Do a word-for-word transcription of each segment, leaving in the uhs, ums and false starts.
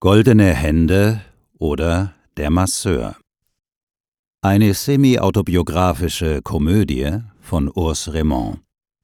Goldene Hände oder Der Masseur. Eine semi-autobiografische Komödie von Urs Raymond.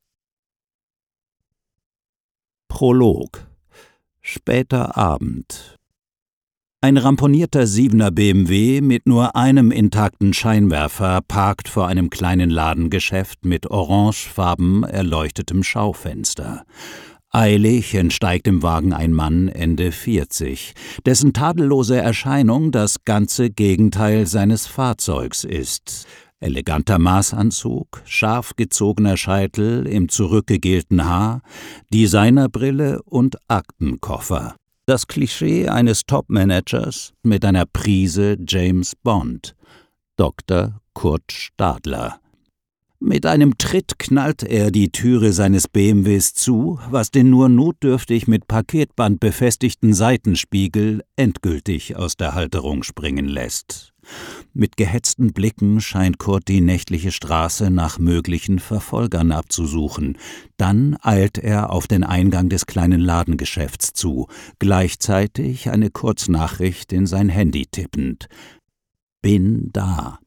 Prolog. Später Abend. Ein ramponierter Siebener B M W mit nur einem intakten Scheinwerfer parkt vor einem kleinen Ladengeschäft mit orangefarben erleuchtetem Schaufenster. Eilig entsteigt im Wagen ein Mann Ende vierzig, dessen tadellose Erscheinung das ganze Gegenteil seines Fahrzeugs ist. Eleganter Maßanzug, scharf gezogener Scheitel im zurückgegelten Haar, Designerbrille und Aktenkoffer. Das Klischee eines Topmanagers mit einer Prise James Bond. Doktor Kurt Stadler. Mit einem Tritt knallt er die Türe seines B M Ws zu, was den nur notdürftig mit Paketband befestigten Seitenspiegel endgültig aus der Halterung springen lässt. Mit gehetzten Blicken scheint Kurt die nächtliche Straße nach möglichen Verfolgern abzusuchen. Dann eilt er auf den Eingang des kleinen Ladengeschäfts zu, gleichzeitig eine Kurznachricht in sein Handy tippend. Bin da.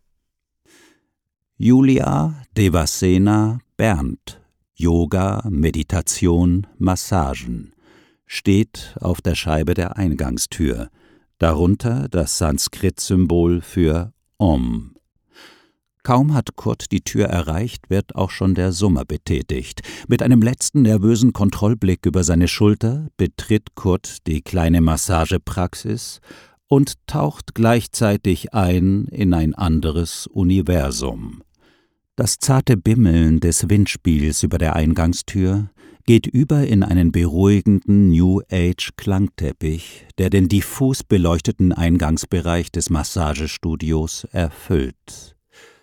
Julia, Devasena, Bernd. Yoga, Meditation, Massagen. Steht auf der Scheibe der Eingangstür. Darunter das Sanskrit-Symbol für Om. Kaum hat Kurt die Tür erreicht, wird auch schon der Summer betätigt. Mit einem letzten nervösen Kontrollblick über seine Schulter betritt Kurt die kleine Massagepraxis und taucht gleichzeitig ein in ein anderes Universum. Das zarte Bimmeln des Windspiels über der Eingangstür geht über in einen beruhigenden New-Age-Klangteppich, der den diffus beleuchteten Eingangsbereich des Massagestudios erfüllt.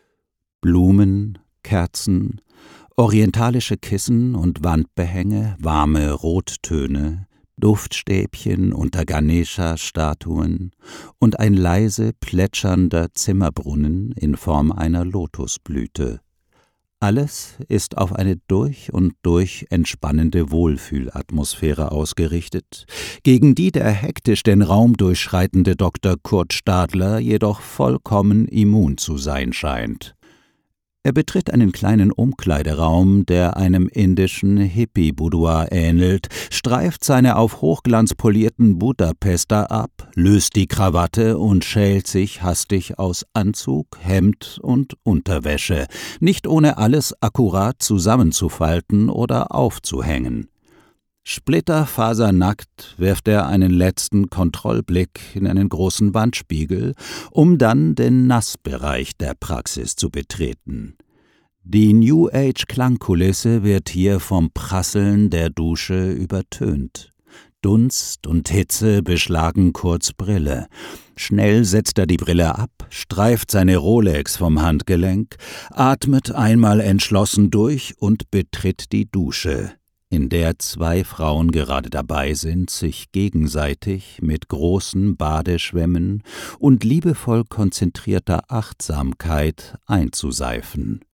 Blumen, Kerzen, orientalische Kissen und Wandbehänge, warme Rottöne, Duftstäbchen unter Ganesha-Statuen und ein leise plätschernder Zimmerbrunnen in Form einer Lotusblüte. Alles ist auf eine durch und durch entspannende Wohlfühlatmosphäre ausgerichtet, gegen die der hektisch den Raum durchschreitende Doktor Kurt Stadler jedoch vollkommen immun zu sein scheint. Er betritt einen kleinen Umkleideraum, der einem indischen Hippie-Boudoir ähnelt, streift seine auf Hochglanz polierten Budapester ab, löst die Krawatte und schält sich hastig aus Anzug, Hemd und Unterwäsche, nicht ohne alles akkurat zusammenzufalten oder aufzuhängen. Splitterfasernackt wirft er einen letzten Kontrollblick in einen großen Wandspiegel, um dann den Nassbereich der Praxis zu betreten. Die New-Age-Klangkulisse wird hier vom Prasseln der Dusche übertönt. Dunst und Hitze beschlagen Kurts Brille. Schnell setzt er die Brille ab, streift seine Rolex vom Handgelenk, atmet einmal entschlossen durch und betritt die Dusche, in der zwei Frauen gerade dabei sind, sich gegenseitig mit großen Badeschwämmen und liebevoll konzentrierter Achtsamkeit einzuseifen.